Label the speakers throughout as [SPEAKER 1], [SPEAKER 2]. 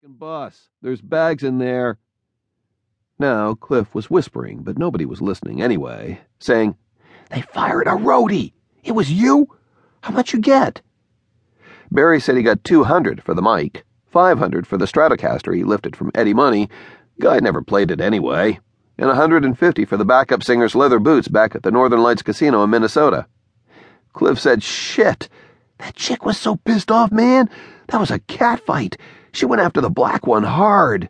[SPEAKER 1] bus. There's bags in there. Now, Cliff was whispering, but nobody was listening anyway, saying, "They fired a roadie. It was you? How much you get?" Barry said he got $200 for the mic, $500 for the Stratocaster he lifted from Eddie Money, guy never played it anyway, and $150 for the backup singer's leather boots back at the Northern Lights Casino in Minnesota. Cliff said, "Shit, that chick was so pissed off, man. That was a catfight. She went after the black one hard."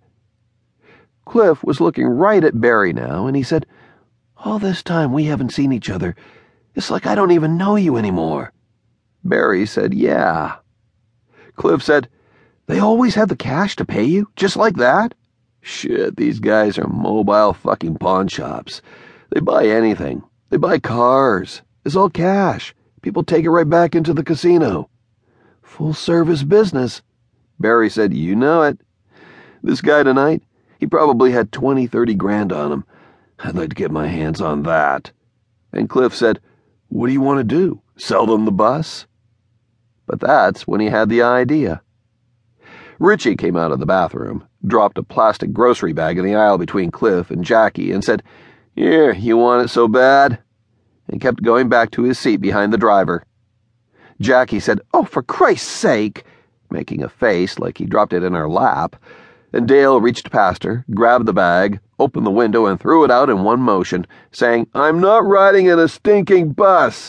[SPEAKER 1] Cliff was looking right at Barry now, and he said, "All this time we haven't seen each other. It's like I don't even know you anymore." Barry said, "Yeah." Cliff said, "They always have the cash to pay you, just like that?" "Shit, these guys are mobile fucking pawn shops. They buy anything. They buy cars. It's all cash. People take it right back into the casino. Full-service business." Barry said, "You know it. This guy tonight, he probably had 20, 30 grand on him. I'd like to get my hands on that." And Cliff said, "What do you want to do? Sell them the bus?" But that's when he had the idea. Richie came out of the bathroom, dropped a plastic grocery bag in the aisle between Cliff and Jackie, and said, "Here, you want it so bad?" and kept going back to his seat behind the driver. Jackie said, "Oh, for Christ's sake," making a face like he dropped it in her lap, and Dale reached past her, grabbed the bag, opened the window, and threw it out in one motion, saying, "I'm not riding in a stinking bus."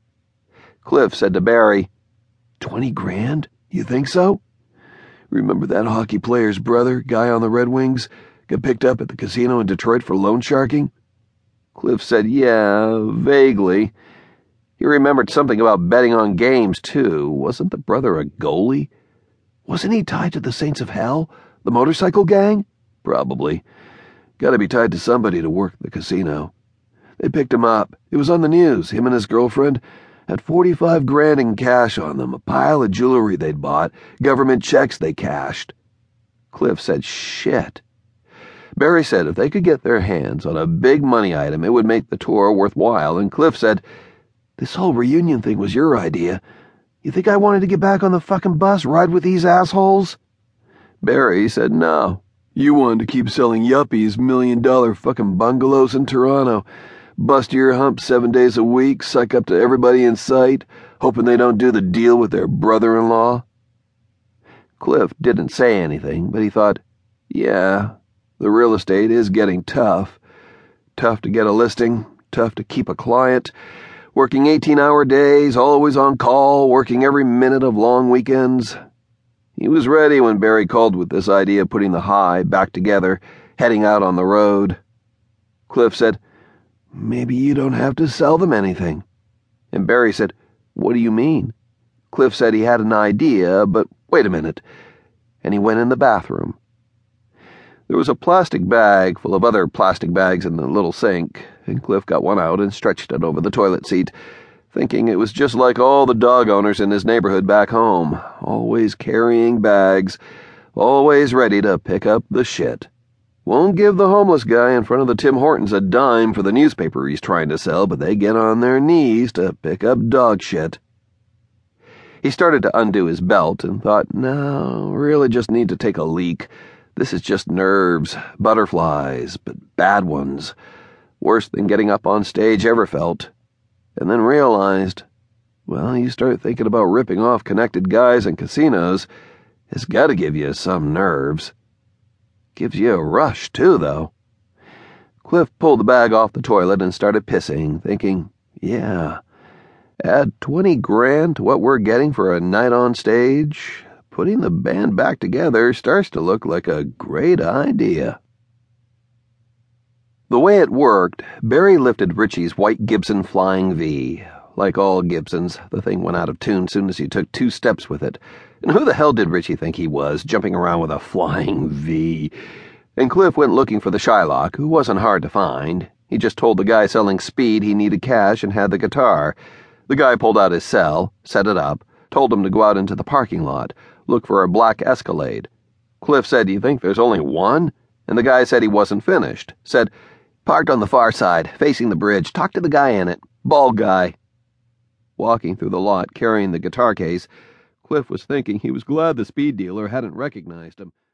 [SPEAKER 1] Cliff said to Barry, 20 grand? You think so? Remember that hockey player's brother, guy on the Red Wings, got picked up at the casino in Detroit for loan sharking? Cliff said, yeah, vaguely. He remembered something about betting on games, too. Wasn't the brother a goalie? Wasn't he tied to the Saints of Hell, the motorcycle gang? Probably. Gotta be tied to somebody to work the casino. They picked him up. It was on the news. Him and his girlfriend had 45 grand in cash on them, a pile of jewelry they'd bought, government checks they cashed. Cliff said, shit. Barry said if they could get their hands on a big money item, it would make the tour worthwhile, and Cliff said, "This whole reunion thing was your idea. You think I wanted to get back on the fucking bus, ride with these assholes?" Barry said, "No. You wanted to keep selling yuppies $1 million fucking bungalows in Toronto, bust your hump 7 days a week, suck up to everybody in sight, hoping they don't do the deal with their brother-in-law." Cliff didn't say anything, but he thought, yeah, the real estate is getting tough. Tough to get a listing, tough to keep a client, working 18-hour days, always on call, working every minute of long weekends. He was ready when Barry called with this idea of putting the high back together, heading out on the road. Cliff said, "Maybe you don't have to sell them anything." And Barry said, "What do you mean?" Cliff said he had an idea, but wait a minute. And he went in the bathroom. There was a plastic bag full of other plastic bags in the little sink, and Cliff got one out and stretched it over the toilet seat, thinking it was just like all the dog owners in his neighborhood back home, always carrying bags, always ready to pick up the shit. Won't give the homeless guy in front of the Tim Hortons a dime for the newspaper he's trying to sell, but they get on their knees to pick up dog shit. He started to undo his belt and thought, no, really just need to take a leak. This is just nerves, butterflies, but bad ones. Worse than getting up on stage ever felt. And then realized, well, you start thinking about ripping off connected guys in casinos, it's got to give you some nerves. Gives you a rush, too, though. Cliff pulled the bag off the toilet and started pissing, thinking, yeah, add 20 grand to what we're getting for a night on stage. Putting the band back together starts to look like a great idea. The way it worked, Barry lifted Richie's white Gibson Flying V. Like all Gibsons, the thing went out of tune soon as he took 2 steps with it. And who the hell did Richie think he was, jumping around with a Flying V? And Cliff went looking for the Shylock, who wasn't hard to find. He just told the guy selling speed he needed cash and had the guitar. The guy pulled out his cell, set it up, told him to go out into the parking lot, look for a black Escalade. Cliff said, "You think there's only one?" And the guy said he wasn't finished. Said, "Parked on the far side, facing the bridge. Talk to the guy in it. Bald guy." Walking through the lot, carrying the guitar case, Cliff was thinking he was glad the speed dealer hadn't recognized him.